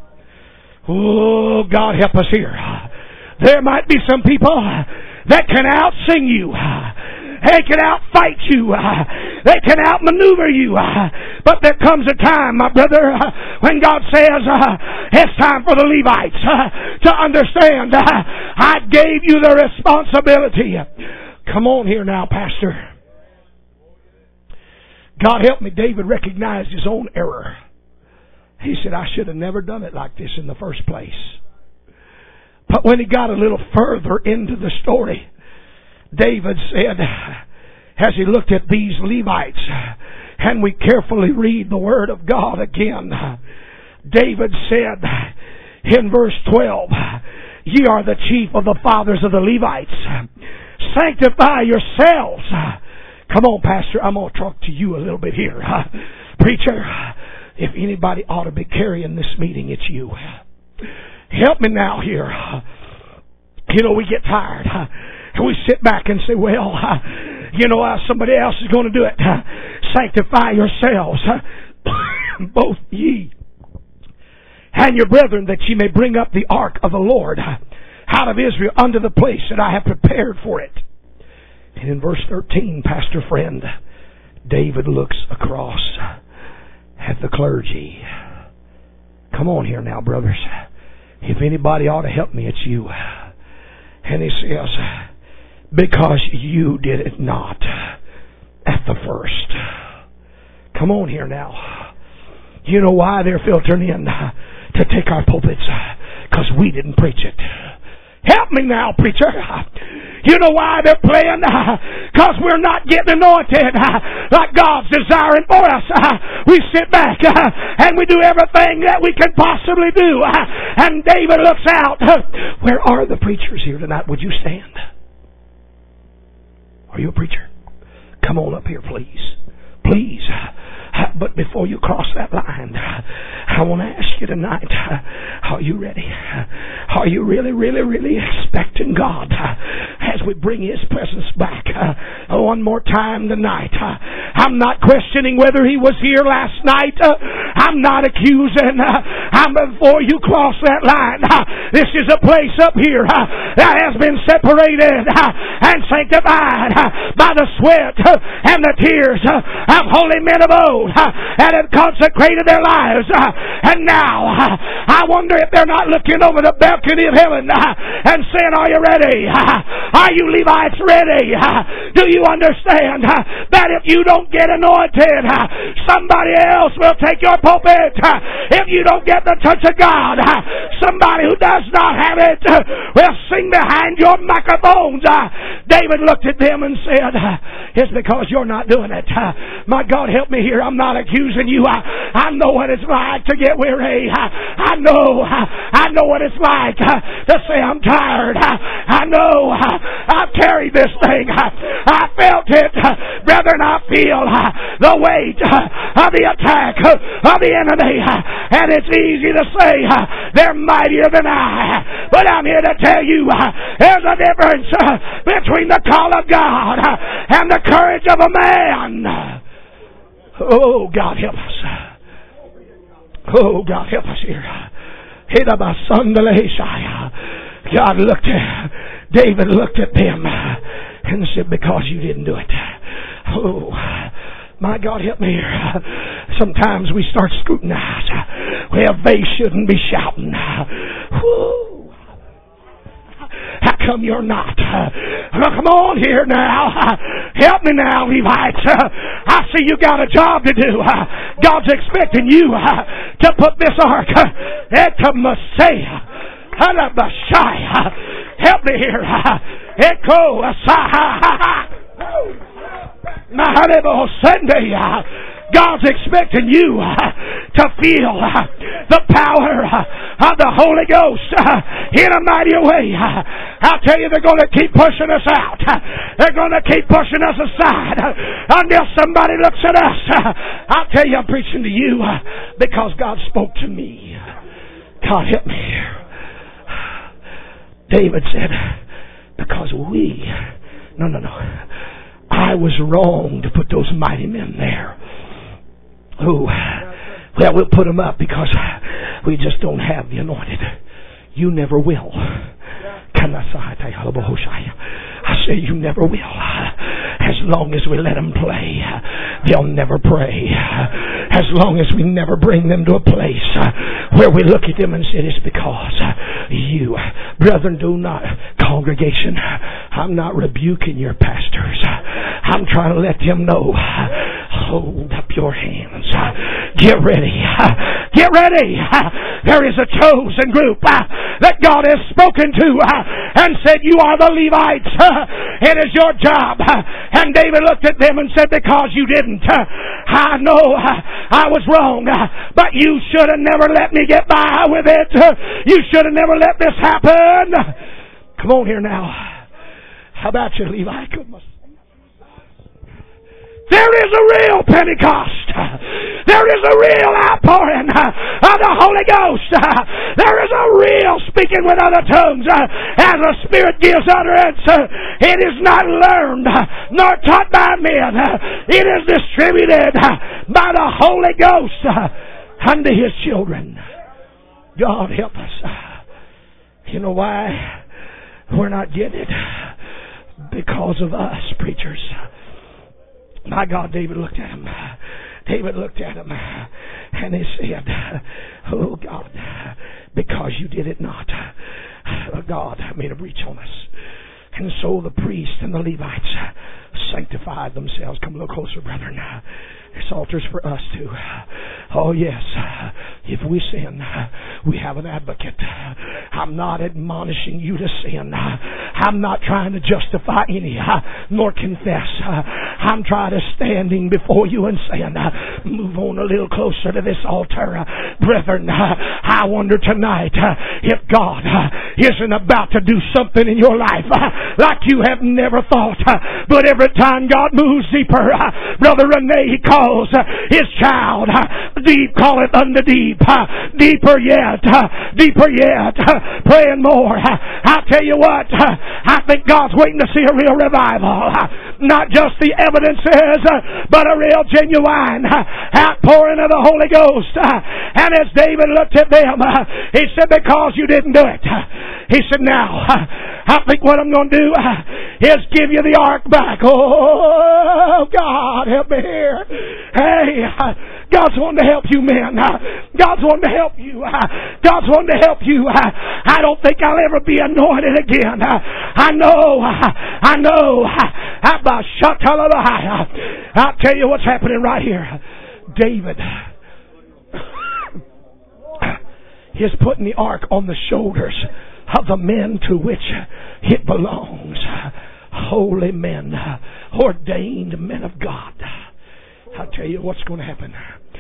Oh, God help us here. There might be some people that can out-sing you. They can out-fight you. They can out-maneuver you. But there comes a time, my brother, when God says, it's time for the Levites to understand, I gave you the responsibility. Come on here now, Pastor. God help me, David recognized his own error. He said, I should have never done it like this in the first place. But when he got a little further into the story, David said, as he looked at these Levites, and we carefully read the Word of God again, David said in verse twelve, ye are the chief of the fathers of the Levites. Sanctify yourselves. Come on, Pastor, I'm going to talk to you a little bit here. Preacher, if anybody ought to be carrying this meeting, it's you. Help me now here. You know, we get tired. And we sit back and say, well, you know, somebody else is going to do it. Sanctify yourselves, both ye and your brethren, that ye may bring up the ark of the Lord out of Israel unto the place that I have prepared for it. And in verse thirteen, pastor friend, David looks across at the clergy. Come on here now, brothers. If anybody ought to help me, it's you. And he says, because you did it not at the first. Come on here now. You know why they're filtering in to take our pulpits? Because we didn't preach it. Help me now, preacher. You know why they're playing? Because we're not getting anointed like God's desiring for us. We sit back and we do everything that we can possibly do. And David looks out. Where are the preachers here tonight? Would you stand? Are you a preacher? Come on up here, please. Please. But before you cross that line, I want to ask you tonight, are you ready? Are you really, really, really expecting God as we bring His presence back one more time tonight? I'm not questioning whether He was here last night. I'm not accusing. I'm before you cross that line. This is a place up here that has been separated and sanctified by the sweat and the tears of holy men of old. And have consecrated their lives. And now, I wonder if they're not looking over the balcony of heaven and saying, are you ready? Are you Levites ready? Do you understand that if you don't get anointed, somebody else will take your pulpit? If you don't get the touch of God, somebody who does not have it will sing behind your microphones. David looked at them and said, it's because you're not doing it. My God, help me here. I'm not accusing you. I, I know what it's like to get weary. I, I know. I, I know what it's like to say I'm tired. I, I know. I've carried this thing. I, I felt it. Brethren, I feel the weight of the attack of the enemy. And it's easy to say they're mightier than I. But I'm here to tell you there's a difference between the call of God and the courage of a man. Oh, God help us. Oh, God help us here. God looked at, David looked at them and said, because you didn't do it. Oh, my God help me here. Sometimes we start scrutinizing. Well, they shouldn't be shouting. Woo. How come you're not? Well, come on here now. Help me now, Levites. I see you got a job to do. God's expecting you to put this ark into Messiah. Help me here. Echo Sunday. God's expecting you to feel the power of the Holy Ghost in a mighty way. I'll tell you, they're going to keep pushing us out. They're going to keep pushing us aside until somebody looks at us. I'll tell you, I'm preaching to you because God spoke to me. God help me. David said, because we, no, no, no, I was wrong to put those mighty men there. Oh, well, we'll put them up because we just don't have the anointed. You never will. I say you never will. As long as we let them play, they'll never pray. As long as we never bring them to a place where we look at them and say, it's because you. Brethren, do not. Congregation, I'm not rebuking your pastors. I'm trying to let them know. Hold up your hands. Get ready. Get ready. There is a chosen group that God has spoken to and said, you are the Levites. It is your job. And David looked at them and said, because you didn't. I know I was wrong, but you should have never let me get by with it. You should have never let this happen. Come on here now. How about you, Levi? There is a real Pentecost. There is a real outpouring of the Holy Ghost. There is a real speaking with other tongues as the Spirit gives utterance. It is not learned nor taught by men. It is distributed by the Holy Ghost unto His children. God help us. You know why we're not getting it? Because of us, preachers. My God, David looked at him. David looked at him and he said, oh God, because you did it not. God made a breach on us. And so the priests and the Levites sanctified themselves. Come a little closer, brethren. This altar's for us too. Oh yes, if we sin, we have an advocate. I'm not admonishing you to sin. I'm not trying to justify any nor confess. I'm trying to standing before you and saying, move on a little closer to this altar. Brethren, I wonder tonight if God isn't about to do something in your life like you have never thought. But every time God moves deeper, Brother Renee calls his child, deep calleth unto deep, deeper yet, deeper yet, praying more. I'll tell you what, I think God's waiting to see a real revival. Not just the evidences, but a real genuine outpouring of the Holy Ghost. And as David looked at them, he said, because you didn't do it. He said, now, I think what I'm going to do is give you the ark back. Oh, God, help me here. Hey, God's wanting to help you, men. God's wanting to help you. God's wanting to help you. I don't think I'll ever be anointed again. I know. I know. I'll tell you what's happening right here. David is putting the ark on the shoulders of the men to which it belongs. Holy men, ordained men of God. I'll tell you what's going to happen.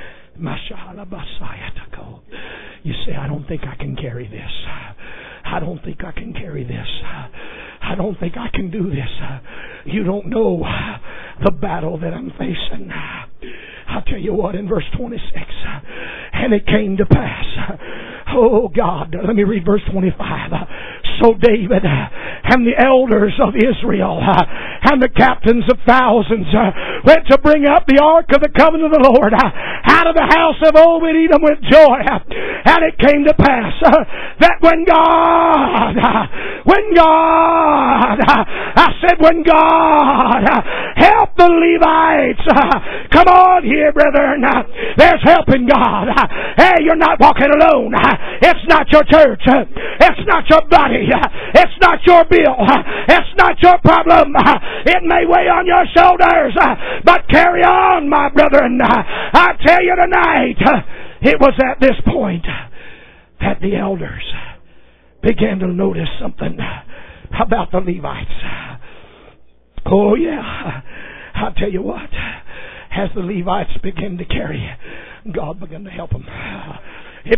You say, I don't think I can carry this. I don't think I can carry this. I don't think I can do this. You don't know the battle that I'm facing. I'll tell you what, in verse twenty-six, and it came to pass. Oh God, let me read verse twenty-five. So David and the elders of Israel and the captains of thousands went to bring up the ark of the covenant of the Lord out of the house of Obed-Edom with joy. And it came to pass that when God, when God, I said when God helped the Levites, come on here, brethren, there's help in God. Hey, you're not walking alone. It's not your church. It's not your body. It's not your bill. It's not your problem. It may weigh on your shoulders, but carry on, my brethren. I tell you tonight, it was at this point that the elders began to notice something about the Levites. Oh yeah, I'll tell you what, as the Levites began to carry, God began to help them. Hey,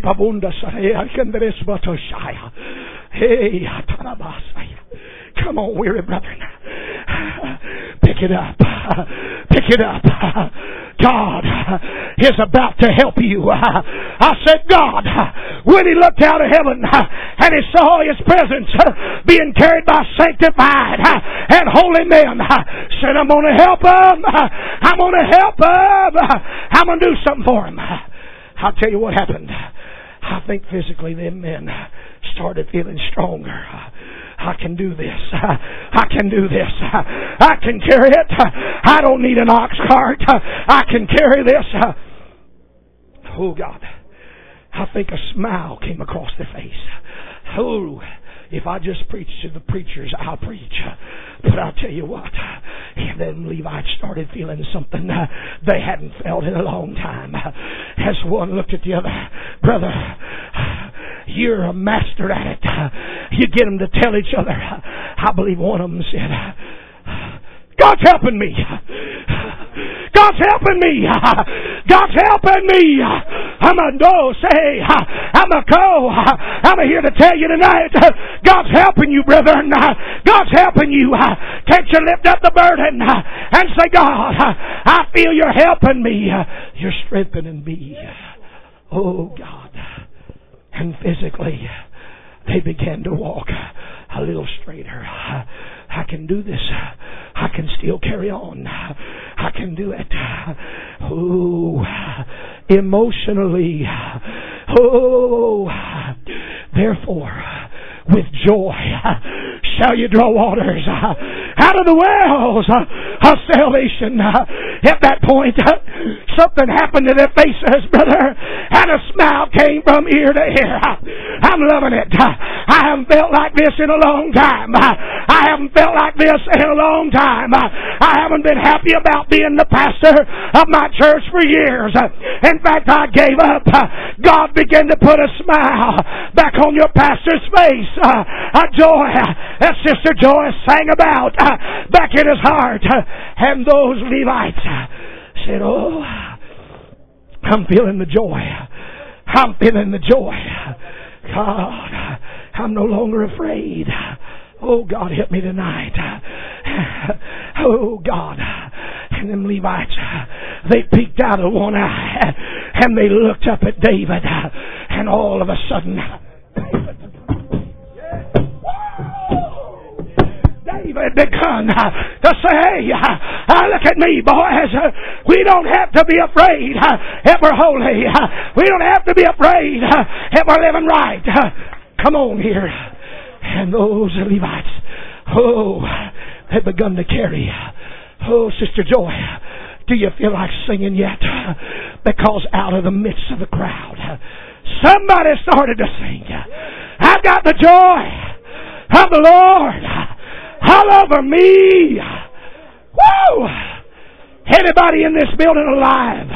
come on, weary brethren. Pick it up. Pick it up. God is about to help you. I said, God, when He looked out of heaven and He saw His presence being carried by sanctified and holy men, said, I'm going to help them. I'm going to help them. I'm going to do something for them. I'll tell you what happened. I think physically them men started feeling stronger. I can do this. I can do this. I can carry it. I don't need an ox cart. I can carry this. Oh God. I think a smile came across their face. Oh, if I just preach to the preachers, I'll preach. But I'll tell you what, and then Levites started feeling something they hadn't felt in a long time. As one looked at the other, brother, you're a master at it. You get them to tell each other. I believe one of them said, God's helping me. God's helping me. God's helping me. I'm a no say. I'm a go. I'm here to tell you tonight. God's helping you, brethren. God's helping you. Can't you lift up the burden and say, God, I feel you're helping me. You're strengthening me. Oh God. And physically, they began to walk a little straighter. I can do this. I can still carry on. I can do it. Oh, emotionally. Oh, therefore, with joy shall you draw waters out of the wells of salvation. At that point, something happened to their faces, brother, and a smile came from ear to ear. I'm loving it. I haven't felt like this in a long time. I haven't felt like this in a long time. I haven't been happy about being the pastor of my church for years. In fact, I gave up. God began to put a smile back on your pastor's face. A joy that Sister Joy sang about back in his heart. And those Levites said, oh, I'm feeling the joy. I'm feeling the joy. God, I'm no longer afraid. Oh, God, help me tonight. Oh, God. And them Levites, they peeked out of one eye and they looked up at David, and all of a sudden, David begun to say, hey, look at me, boys. We don't have to be afraid if we're holy. We don't have to be afraid if we're living right. Come on here. And those Levites, oh, had begun to carry. Oh, Sister Joy, do you feel like singing yet? Because out of the midst of the crowd, somebody started to sing. I've got the joy of the Lord all over me. Woo! Anybody in this building alive?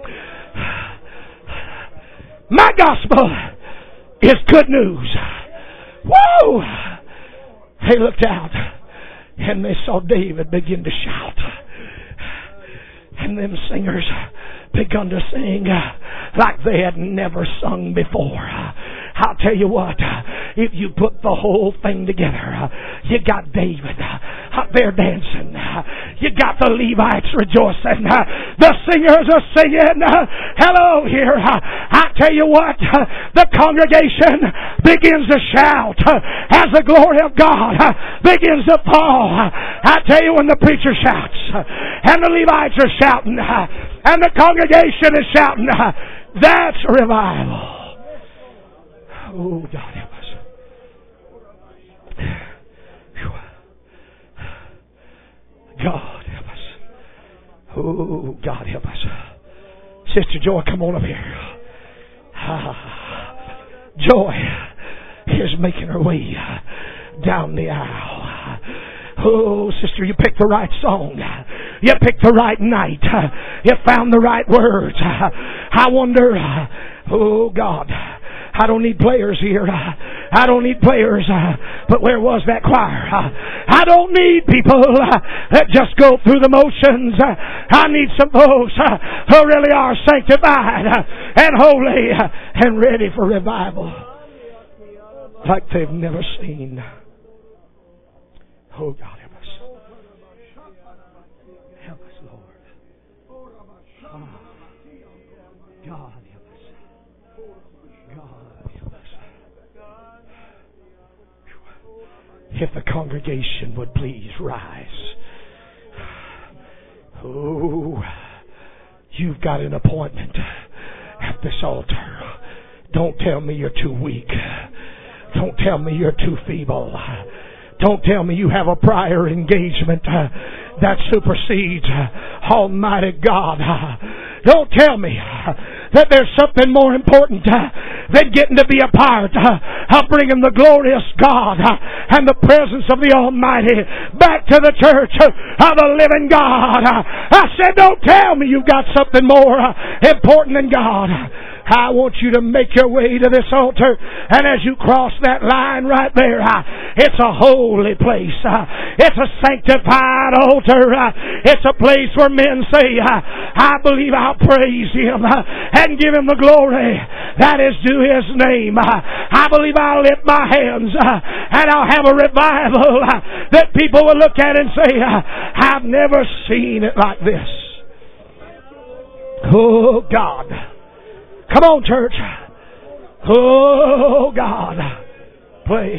My gospel is good news. Woo! They looked out and they saw David begin to shout. And them singers begun to sing like they had never sung before. I'll tell you what, if you put the whole thing together, you got David up there dancing. You got the Levites rejoicing. The singers are singing. Hello here. I tell you what, the congregation begins to shout as the glory of God begins to fall. I tell you, when the preacher shouts and the Levites are shouting and the congregation is shouting, that's revival. Oh, God help us. God help us. Oh, God help us. Sister Joy, come on up here. Ah, Joy is making her way down the aisle. Oh, sister, you picked the right song. You picked the right night. You found the right words. I wonder, oh, God, I don't need players here. I don't need players. But where was that choir? I don't need people that just go through the motions. I need some folks who really are sanctified and holy and ready for revival like they've never seen. Oh, God, help us. Help us, Lord. Oh, God, help us. God, help us. If the congregation would please rise. Oh, you've got an appointment at this altar. Don't tell me you're too weak. Don't tell me you're too feeble. Don't tell me you have a prior engagement uh, that supersedes uh, Almighty God. Uh, don't tell me uh, that there's something more important uh, than getting to be a part uh, of bringing the glorious God uh, and the presence of the Almighty back to the church uh, of the living God. Uh, I said, don't tell me you've got something more uh, important than God. I want you to make your way to this altar, and as you cross that line right there, uh, it's a holy place. Uh, it's a sanctified altar. Uh, it's a place where men say, uh, I believe I'll praise Him uh, and give Him the glory that is due His name. Uh, I believe I'll lift my hands uh, and I'll have a revival uh, that people will look at and say, uh, I've never seen it like this. Oh, God. Come on, church. Oh, God. Play.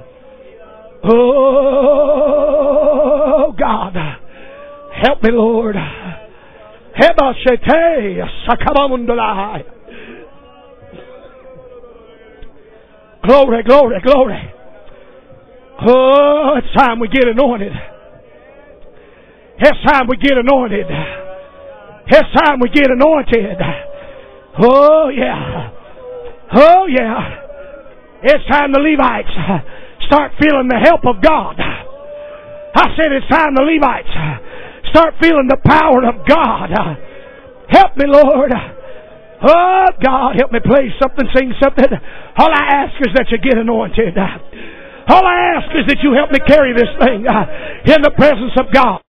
Oh, God. Help me, Lord. Glory, glory, glory. Oh, it's time we get anointed. It's time we get anointed. It's time we get anointed. Oh, yeah. Oh, yeah. It's time the Levites start feeling the help of God. I said it's time the Levites start feeling the power of God. Help me, Lord. Oh, God, help me play something, sing something. All I ask is that you get anointed. All I ask is that you help me carry this thing in the presence of God.